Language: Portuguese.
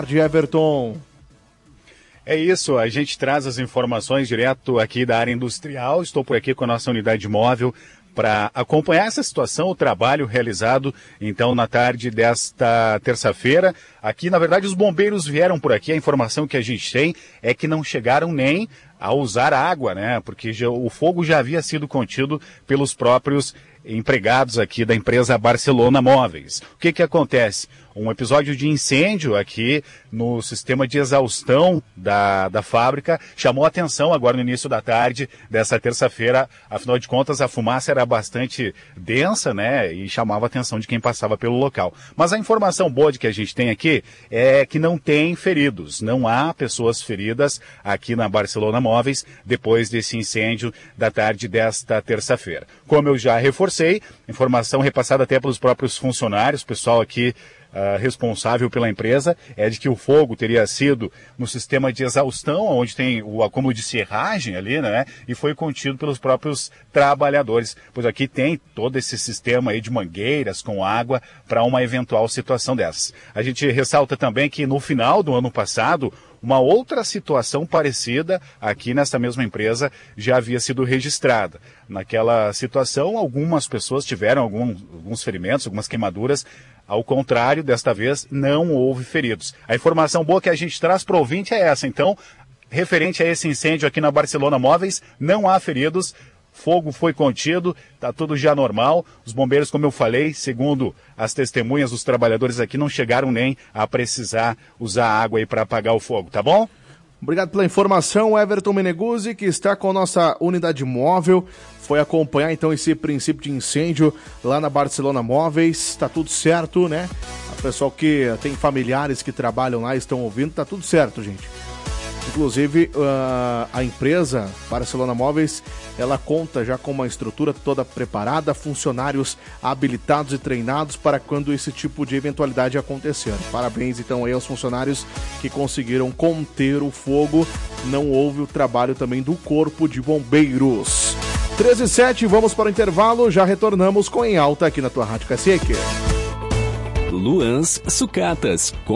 tarde, Everton. É isso, a gente traz as informações direto aqui da área industrial. Estou por aqui com a nossa unidade móvel para acompanhar essa situação, o trabalho realizado, então, na tarde desta terça-feira. Aqui, na verdade, os bombeiros vieram por aqui. A informação que a gente tem é que não chegaram nem a usar água, né? Porque o fogo já havia sido contido pelos próprios empregados aqui da empresa Barcelona Móveis. O que acontece? Um episódio de incêndio aqui no sistema de exaustão da fábrica chamou a atenção agora no início da tarde dessa terça-feira. Afinal de contas, a fumaça era bastante densa, né? E chamava a atenção de quem passava pelo local. Mas a informação boa que a gente tem aqui é que não tem feridos. Não há pessoas feridas aqui na Barcelona Móveis depois desse incêndio da tarde desta terça-feira. Como eu já reforcei, informação repassada até pelos próprios funcionários, pessoal aqui responsável pela empresa, é de que o fogo teria sido no sistema de exaustão, onde tem o acúmulo de serragem ali, né? E foi contido pelos próprios trabalhadores. Pois aqui tem todo esse sistema aí de mangueiras com água para uma eventual situação dessas. A gente ressalta também que no final do ano passado, uma outra situação parecida aqui nessa mesma empresa já havia sido registrada. Naquela situação, algumas pessoas tiveram alguns ferimentos, algumas queimaduras. Ao contrário, desta vez não houve feridos. A informação boa que a gente traz para o ouvinte é essa. Então, referente a esse incêndio aqui na Barcelona Móveis, não há feridos. Fogo foi contido, está tudo já normal. Os bombeiros, como eu falei, segundo as testemunhas, os trabalhadores aqui não chegaram nem a precisar usar água aí para apagar o fogo, tá bom? Obrigado pela informação, Everton Meneguzzi, que está com a nossa unidade móvel. Foi acompanhar então esse princípio de incêndio lá na Barcelona Móveis. Está tudo certo, né? O pessoal que tem familiares que trabalham lá estão ouvindo, está tudo certo, gente. Inclusive, a empresa Barcelona Móveis, ela conta já com uma estrutura toda preparada, funcionários habilitados e treinados para quando esse tipo de eventualidade acontecer. Parabéns, então, aí aos funcionários que conseguiram conter o fogo. Não houve o trabalho também do Corpo de Bombeiros. 13h07, vamos para o intervalo, já retornamos com Em Alta aqui na tua Rádio Cacique. Luans Sucatas.